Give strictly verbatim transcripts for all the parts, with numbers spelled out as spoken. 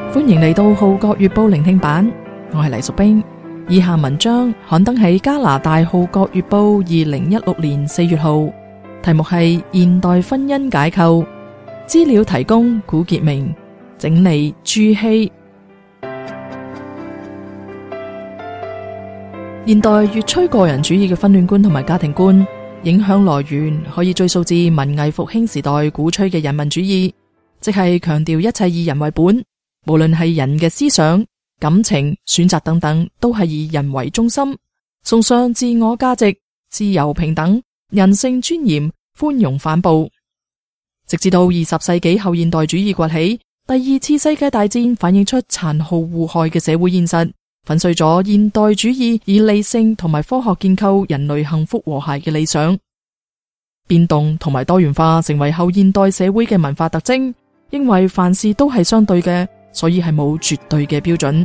歡迎嚟到《號角月報》聆聽版，我係黎淑冰。以下文章刊登喺加拿大《號角月報》二零一六年四月號，題目係現代婚姻解構，資料提供古傑明，整理朱希。現代越趨個人主義嘅婚戀觀同埋家庭觀，影響來源可以追溯至文藝復興時代鼓吹嘅人民主義，即係強調一切以人為本，無論係人嘅思想、感情、選擇等等，都係以人為中心，崇尚自我價值、自由平等、人性尊嚴、寬容反哺。直至到二十世紀後現代主義崛起，第二次世界大戰反映出殘酷互害嘅社會現實，粉碎咗現代主義以理性同埋科學建構人類幸福和諧嘅理想。變動同埋多元化成為後現代社會嘅文化特徵，認為凡事都係相對嘅，所以係冇絕對嘅標準。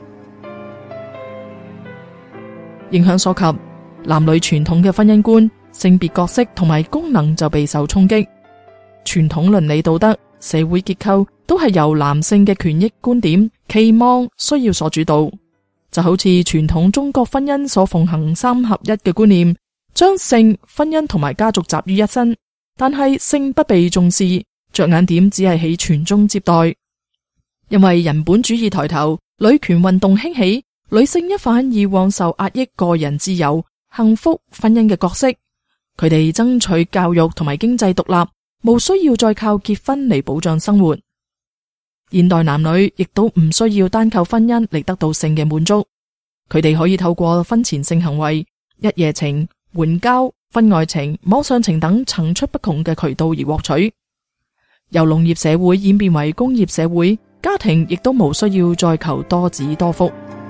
影響所及，男女傳統嘅婚姻觀、性別角色同埋功能就備受衝擊。傳統倫理道德、社會結構都係由男性嘅權益觀點、期望、需要所主導。就好似傳統中國婚姻所奉行三合一嘅觀念，將性、婚姻同埋家族集於一身，但係性不被重視，着眼點只係喺傳宗接代。因為人本主義抬頭，女權運動興起，女性一反以往受壓抑個人自由、幸福、婚姻嘅角色，佢哋爭取教育同埋經濟獨立，無需要再靠結婚嚟保障生活。現代男女亦都唔需要單靠婚姻嚟得到性嘅滿足，佢哋可以透過婚前性行為、一夜情、援交、婚外情、網上情等層出不窮嘅渠道而獲取。由農業社會演變為工業社會，家庭亦都無需要再求多子多福。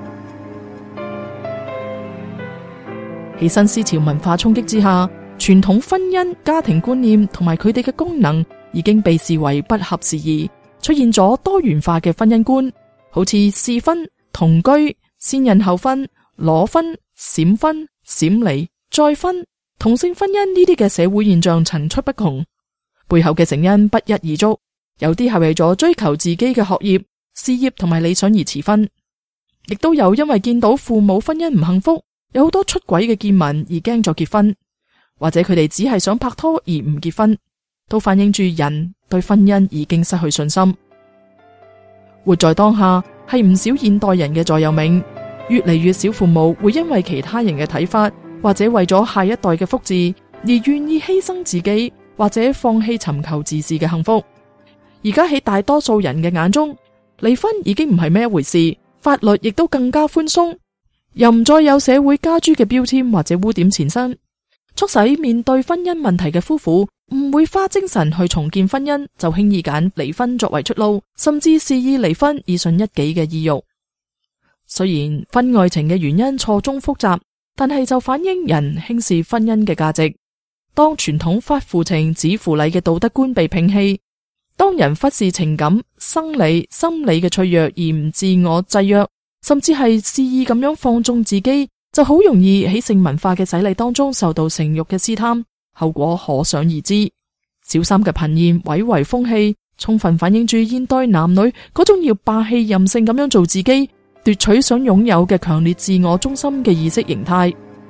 喺新思潮文化衝擊之下，傳統婚姻、家庭觀念同埋佢哋嘅功能已經被視為不合時宜，出現咗多元化嘅婚姻觀，好似試婚、同居、先孕後婚、裸婚、閃婚、閃離、再婚、同性婚姻呢啲嘅社會現象層出不窮，背後嘅成因不一而足。有啲係為咗追求自己嘅學業、事業同埋理想而辭婚，亦都有因為見到父母婚姻唔幸福，有好多出軌嘅見聞而驚咗結婚，或者佢哋只係想拍拖而唔結婚，都反映住人對婚姻已經失去信心。活在當下係唔少現代人嘅座右銘，越嚟越少父母會因為其他人嘅睇法，或者為咗下一代嘅福祉而願意犧牲自己，或者放棄尋求自視嘅幸福。而家喺大多數人嘅眼中，離婚已經唔係咩一回事，法律亦都更加寬鬆，又唔再有社會加諸嘅標籤或者污點纏身，促使面對婚姻問題嘅夫婦唔會花精神去重建婚姻，就輕易揀離婚作為出路，甚至肆意離婚以順一己嘅意欲。雖然婚外情嘅原因錯綜複雜，但係就反映人輕視婚姻嘅價值。當傳統發父情子父禮嘅道德觀被摒棄，當人忽視情感、生理、心理嘅脆弱而唔自我制約，甚至係肆意咁樣放縱自己，就好容易喺性文化嘅洗禮當中受到性慾嘅試探，後果可想而知。小三嘅頻現蔚為風氣，充分反映住現代男女嗰種要霸氣任性咁樣做自己，奪取想擁有嘅強烈自我中心嘅意識形態。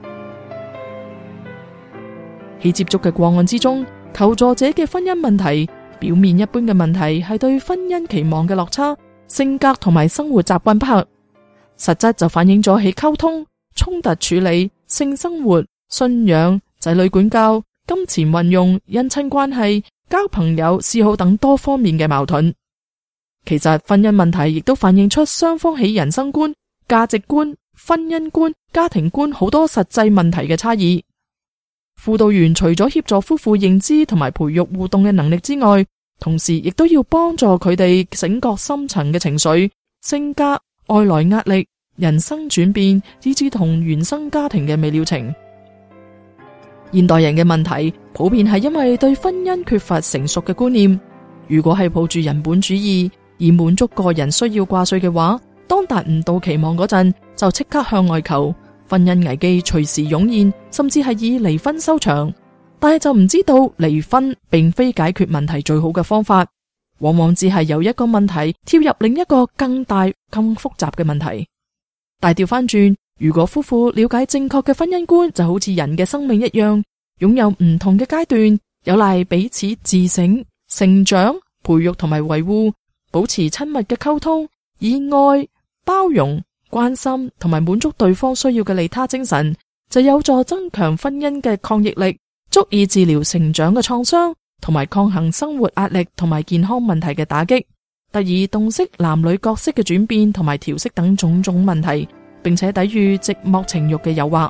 喺接觸嘅個案之中，求助者嘅婚姻問題，表面一般嘅問題係對婚姻期望嘅落差、性格同埋生活習慣不合，實質就反映咗喺溝通、衝突處理、性生活、信仰、仔女管教、金錢運用、姻親關係、交朋友、嗜好等多方面嘅矛盾。其實婚姻問題亦都反映出雙方喺人生觀、價值觀、婚姻觀、家庭觀好多實際問題嘅差異。輔導員除咗協助夫婦認知同埋培育互動嘅能力之外，同時亦都要幫助佢哋醒覺深層嘅情緒、性格、外來壓力、人生轉變，以至同原生家庭嘅未了情。現代人嘅問題普遍係因為對婚姻缺乏成熟嘅觀念。如果係抱住人本主義以滿足個人需要掛帥嘅話，當達唔到期望嗰陣，就即刻向外求，婚姻危機隨時湧現，甚至係以離婚收場。但係就唔知道離婚並非解決問題最好嘅方法， 往往只係由一個問題跳入另一個更大、更複雜嘅問題。但調翻轉，如果夫婦了解正確嘅婚姻觀，就好似人嘅生命一樣，擁有唔同嘅階段，有賴彼此自省、成長、培育同埋維護，保持親密嘅溝通，以愛、包容、關心同埋滿足對方需要嘅利他精神，就有助增強婚姻嘅抗逆力，足以治療成長嘅創傷，同埋抗衡生活壓力同埋健康問題嘅打擊，得以洞悉男女角色嘅轉變同埋調適等種種問題，並且抵禦寂寞情慾嘅誘惑。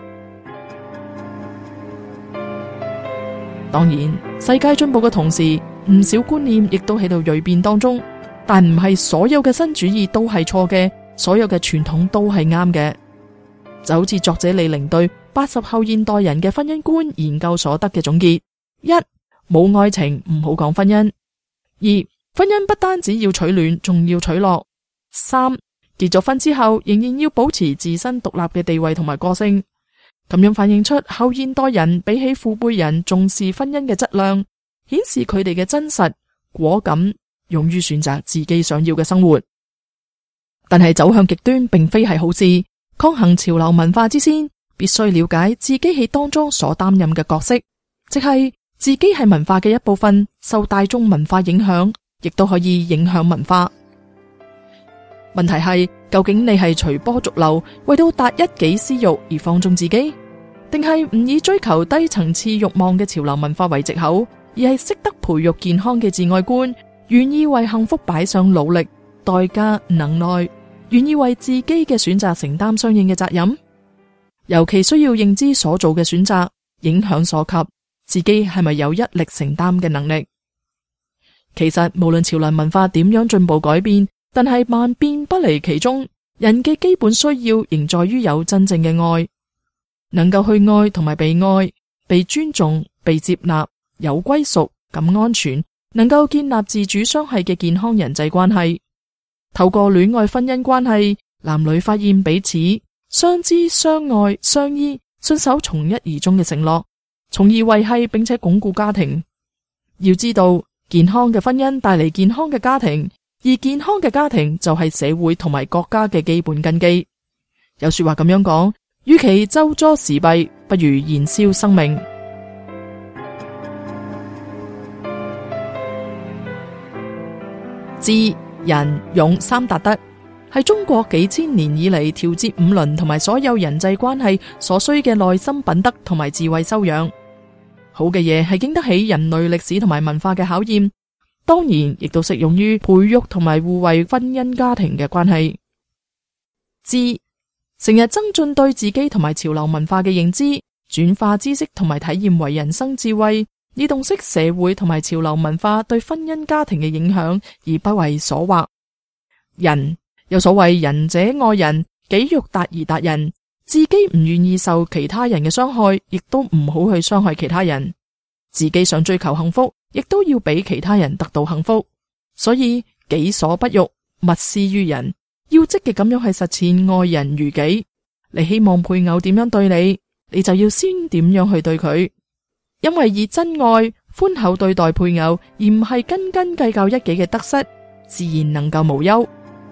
當然，世界進步嘅同時，唔少觀念亦都喺度銳變當中，但唔係所有嘅新主義都係錯嘅，所有嘅傳統都係啱嘅。就好似作者李玲對八十後現代人嘅婚姻觀研究所得嘅總結：一、冇愛情唔好講婚姻；二、婚姻不單止要取暖，仲要取樂；三、結咗婚之後仍然要保持自身獨立嘅地位同埋個性。咁樣反映出後現代人比起父輩人重視婚姻嘅質量，顯示佢哋嘅真實、果敢，勇於選擇自己想要嘅生活。但係走向極端並非係好事，抗衡潮流文化之先，必須了解自己喺當中所擔任嘅角色，即係自己係文化嘅一部分，受大眾文化影響，亦都可以影響文化。問題係，究竟你係隨波逐流，為到達一己私欲而放縱自己，定係唔以追求低層次欲望嘅潮流文化為藉口，而係識得培育健康嘅自愛觀，願意為幸福擺上努力、代價、能耐，願意為自己嘅選擇承擔相應嘅責任？尤其需要認知所做嘅選擇影響所及，自己係咪有一力承擔嘅能力？其實無論潮流文化點樣進步改變，但係萬變不離其中，人嘅基本需要仍在於有真正嘅愛，能夠去愛同埋被愛，被尊重、被接納，有歸屬感、安全，能夠建立自主相繫嘅健康人際關係。透過戀愛婚姻關係，男女發現彼此相知、相愛、相依，信守從一而終嘅承諾，從而維繫並且鞏固家庭。要知道，健康嘅婚姻帶嚟健康嘅家庭，而健康嘅家庭就係社會同埋國家嘅基本根基。有說話咁樣講，與其咒詛時弊，不如燃燒生命。智、仁、勇三達德，係中國幾千年以嚟調節五倫同埋所有人際關係所需嘅內心品德同埋智慧修養。好嘅嘢係經得起人類歷史同埋文化嘅考驗，當然亦都適用於培育同埋護衛婚姻家庭嘅關係。智，成日增進對自己同埋潮流文化嘅認知，轉化知識同埋體驗為人生智慧，以洞悉社會同埋潮流文化對婚姻家庭嘅影響，而不為所惑。仁，有所謂仁者愛人，己欲達而達人，自己唔願意受其他人嘅傷害，亦都唔好去傷害其他人。自己想追求幸福，亦都要俾其他人得到幸福。所以己所不欲，勿施於人。要積極咁樣去實踐愛人如己。你希望配偶點樣對你，你就要先點樣去對佢。因為以真愛寬厚對待配偶，而唔係斤斤計較一己嘅得失，自然能夠無憂。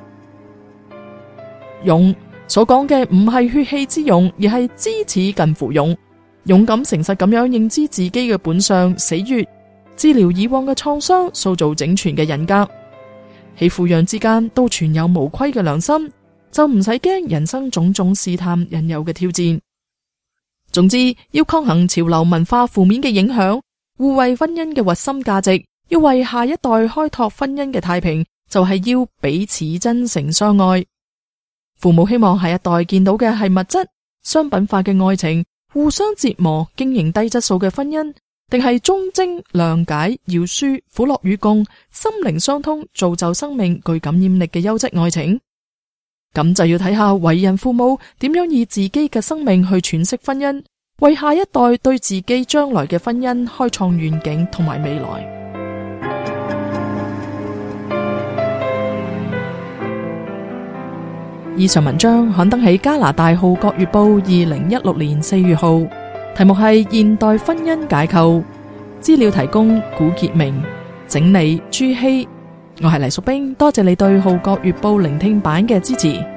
勇，所講嘅唔係血氣之勇，而係知恥近乎勇。勇敢誠實咁樣認知自己嘅本相死穴，治療以往嘅創傷，塑造整全嘅人格。喺撫養之間都存有無虧嘅良心，就唔使驚人生種種試探引誘嘅挑戰。總之，要抗衡潮流文化負面嘅影響，護衛婚姻嘅核心價值，要為下一代開拓婚姻嘅太平，就係要彼此真誠相愛。父母希望下一代見到嘅係物質商品化嘅愛情，互相折磨經營低質素嘅婚姻，定係忠貞諒解饒恕苦樂與共心靈相通造就生命具感染力嘅優質愛情？咁就要睇下為人父母點樣以自己嘅生命去詮釋婚姻，為下一代對自己將來嘅婚姻開創願景同埋未來。以上文章刊登喺加拿大《號角月報》二零一六年四月號，題目係現代婚姻解構，資料提供古傑明，整理朱希， 我係黎淑冰，多謝你對《號角月報》聆聽版嘅支持。